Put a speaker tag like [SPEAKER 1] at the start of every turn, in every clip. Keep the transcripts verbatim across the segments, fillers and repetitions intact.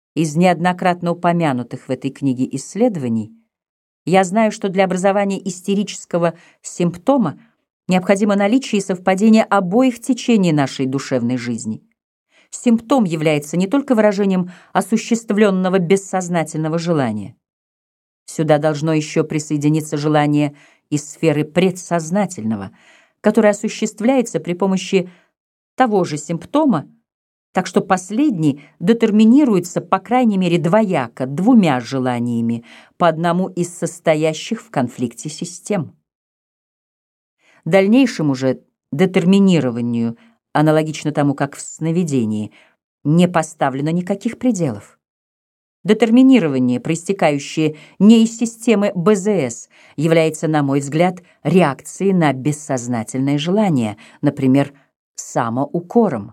[SPEAKER 1] Из неоднократно упомянутых в этой книге исследований я знаю, что для образования истерического симптома необходимо наличие и совпадение обоих течений нашей душевной жизни. Симптом является не только выражением осуществленного бессознательного желания. Сюда должно еще присоединиться желание из сферы предсознательного, которое осуществляется при помощи того же симптома, так что последний детерминируется, по крайней мере, двояко, двумя желаниями, по одному из состоящих в конфликте систем. Дальнейшему же детерминированию, аналогично тому, как в сновидении, не поставлено никаких пределов. Детерминирование, проистекающее не из системы бэ зэ эс, является, на мой взгляд, реакцией на бессознательное желание, например, самоукором.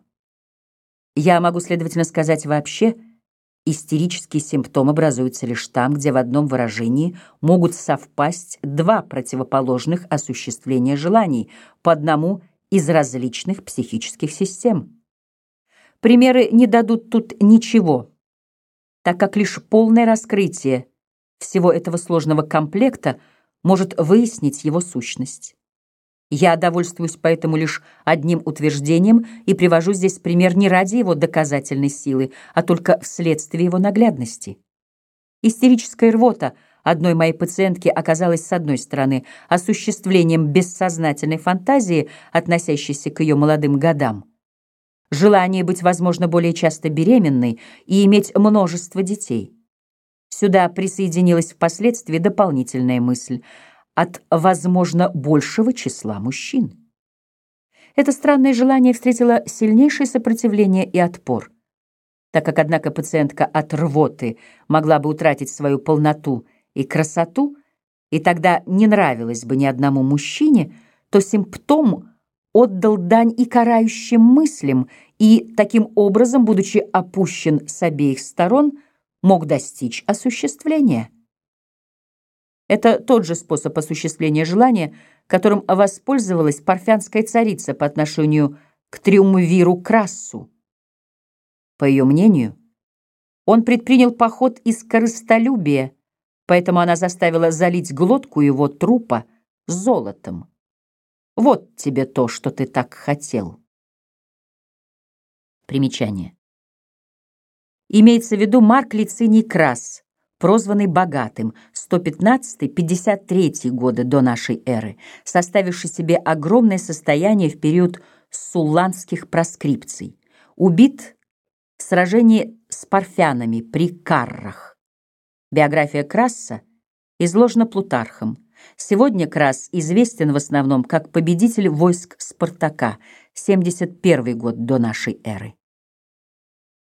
[SPEAKER 1] Я могу, следовательно, сказать вообще, истерический симптом образуется лишь там, где в одном выражении могут совпасть два противоположных осуществления желаний по одному из различных психических систем. Примеры не дадут тут ничего, так как лишь полное раскрытие всего этого сложного комплекта может выяснить его сущность. Я довольствуюсь поэтому лишь одним утверждением и привожу здесь пример не ради его доказательной силы, а только вследствие его наглядности. Истерическая рвота одной моей пациентки оказалась, с одной стороны, осуществлением бессознательной фантазии, относящейся к ее молодым годам. Желание быть, возможно, более часто беременной и иметь множество детей. Сюда присоединилась впоследствии дополнительная мысль от, возможно, большего числа мужчин. Это странное желание встретило сильнейшее сопротивление и отпор. Так как, однако, пациентка от рвоты могла бы утратить свою полноту и красоту, и тогда не нравилось бы ни одному мужчине, то симптом отдал дань и карающим мыслям, и, таким образом, будучи опущен с обеих сторон, мог достичь осуществления. Это тот же способ осуществления желания, которым воспользовалась парфянская царица по отношению к триумвиру Крассу. По ее мнению, он предпринял поход из корыстолюбия, поэтому она заставила залить глотку его трупа золотом. Вот тебе то, что ты так хотел. Примечание. Имеется в виду Марк Лициний Красс, прозванный Богатым, сто пятнадцатый — пятьдесят третий годы до нашей эры, составивший себе огромное состояние в период сулланских проскрипций, убит в сражении с парфянами при Каррах. Биография Красса изложена Плутархом. Сегодня Красс известен в основном как победитель войск Спартака, семьдесят первый год до нашей эры.